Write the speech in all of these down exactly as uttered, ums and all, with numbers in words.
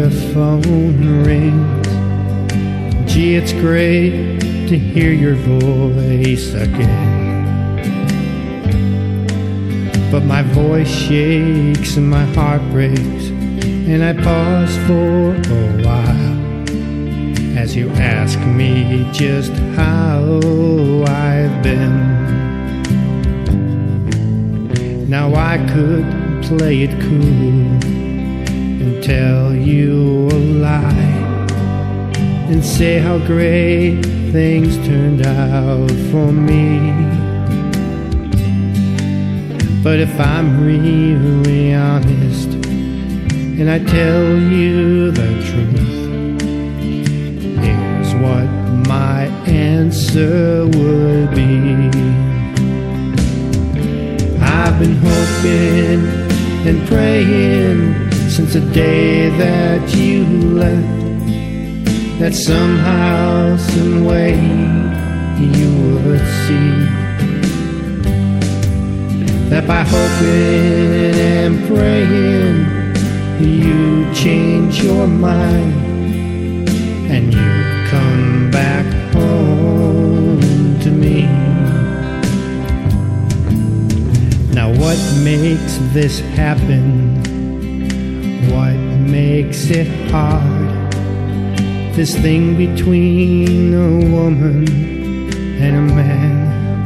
the phone rings. Gee, it's great to hear your voice again. But my voice shakes and my heart breaks, and I pause for a while as you ask me just how I've been. Now I could play it cool and tell you a lie and say how great things turned out for me. But if I'm really honest and I tell you the truth, here's what my answer would be. I've been hoping and praying since the day that you left, that somehow, some way you would see that by hoping and praying you change your mind and you come back home to me. Now what makes this happen? What makes it hard? This thing between a woman and a man.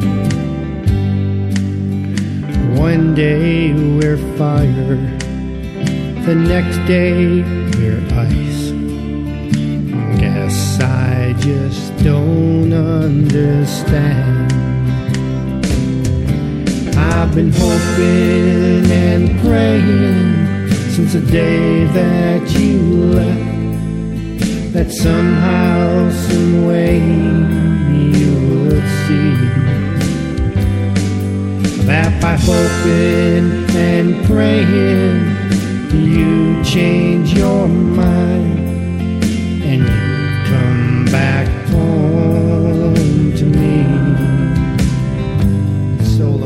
One day we're fire, the next day we're ice. Guess I just don't understand. I've been hoping and praying since the day that you left, that somehow, some way you would see that by hoping and praying you change your mind and you come back home to me. Solo.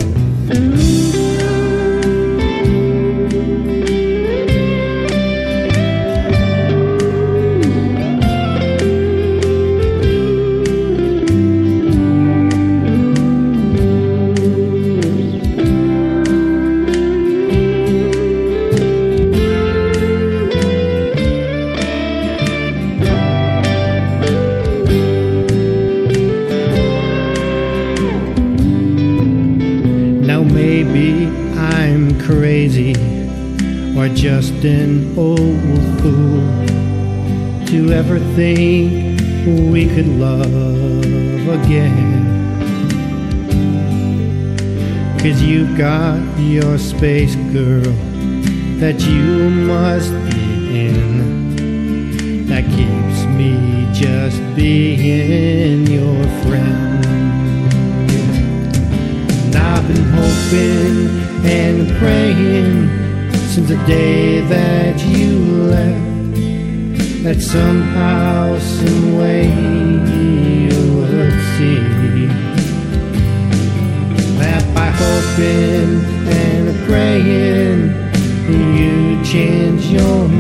Maybe I'm crazy or just an old fool to ever think we could love again. 'Cause you've got your space, girl, that you must be in, that keeps me just being your friend. I've been hoping and praying since the day that you left, that somehow, some way you would see that by hoping and praying you change your